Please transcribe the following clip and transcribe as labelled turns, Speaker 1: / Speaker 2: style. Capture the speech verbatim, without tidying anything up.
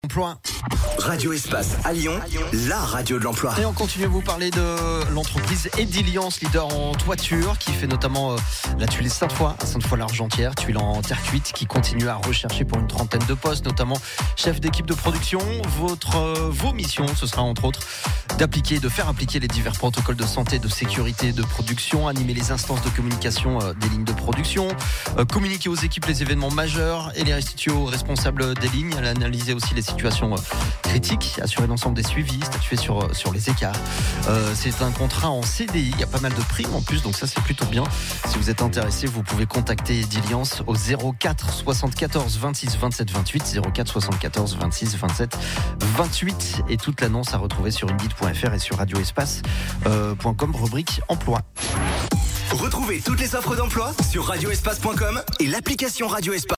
Speaker 1: Emploi.
Speaker 2: Radio Espace à Lyon, la radio de l'emploi.
Speaker 1: Et on continue à vous parler de l'entreprise Ediliance, leader en toiture, qui fait notamment euh, la tuile Sainte-Foy à Sainte-Foy-l'Argentière, tuile en terre cuite, qui continue à rechercher pour une trentaine de postes, notamment chef d'équipe de production. Votre, euh, vos missions, ce sera entre autres d'appliquer, de faire appliquer les divers protocoles de santé, de sécurité, de production, animer les instances de communication euh, des lignes de production, euh, communiquer aux équipes les événements majeurs et les restituer aux responsables des lignes, analyser aussi les situations euh, critiques, assurer l'ensemble des suivis, statuer sur, sur les écarts. Euh, c'est un contrat en C D I, il y a pas mal de primes en plus, donc ça c'est plutôt bien. Si vous êtes intéressé, vous pouvez contacter Ediliance au zéro quatre soixante-quatorze vingt-six vingt-sept vingt-huit, zéro quatre soixante-quatorze vingt-six vingt-sept vingt-huit, et toute l'annonce à retrouver sur indeed point f r et sur radioespace point com, rubrique emploi.
Speaker 2: Retrouvez toutes les offres d'emploi sur radioespace point com et l'application Radio Espace.